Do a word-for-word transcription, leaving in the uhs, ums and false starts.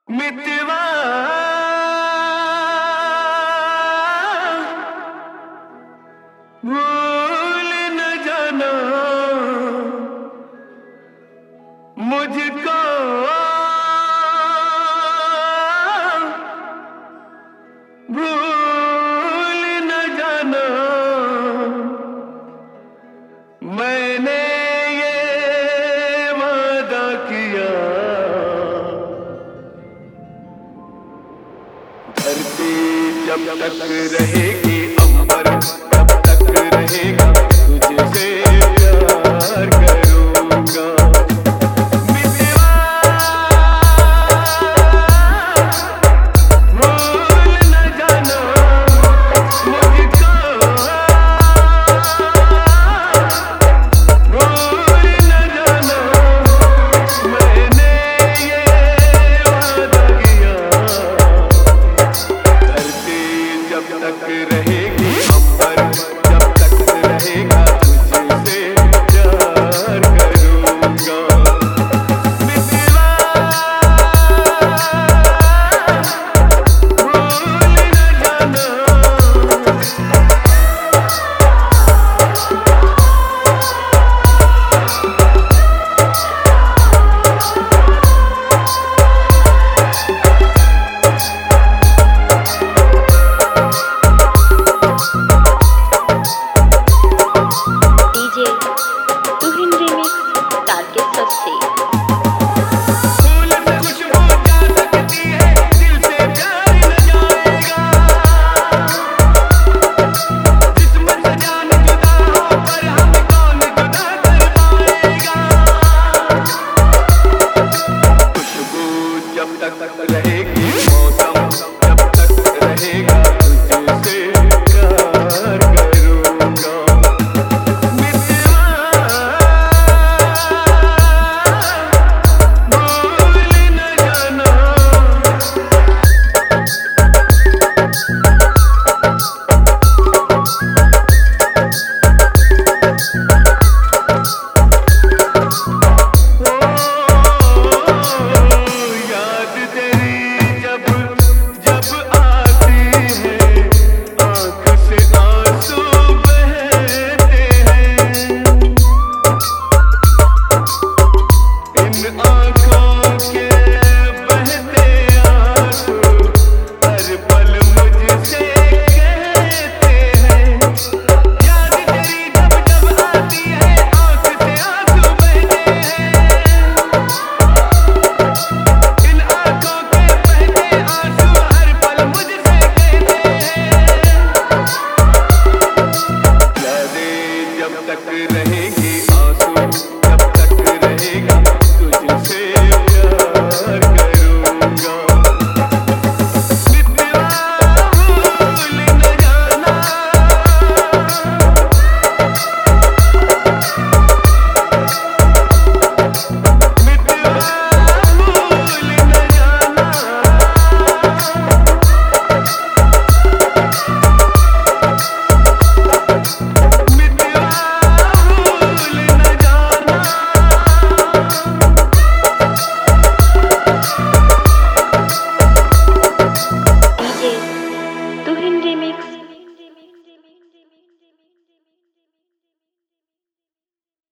मितवा भूल न जाना मुझको, भूल न जाना मैंने ये वादा किया। धरती जब तक रहेगी, अंबर तब तक रहेगा, तुझसे प्यार करूंगा। मितवा भूल न जाना मुझको, भूल न जाना मैंने ये वादा किया। धरती जब तक रहेगी, अंबर जब तक रहेगा, तुझसे प्यार करूंगा। मितवा भूल न जाना। डीजे तुहिन रिमिक्स टारगेट से फूल से खुशबू जा सकती है, दिल से प्यार न जाएगा। जिस्म से जान जुदा हो, पर हम कौन जुदा कर पाएगा। खुशबू जब तक रहेगी, मौसम जब तक रहेगा,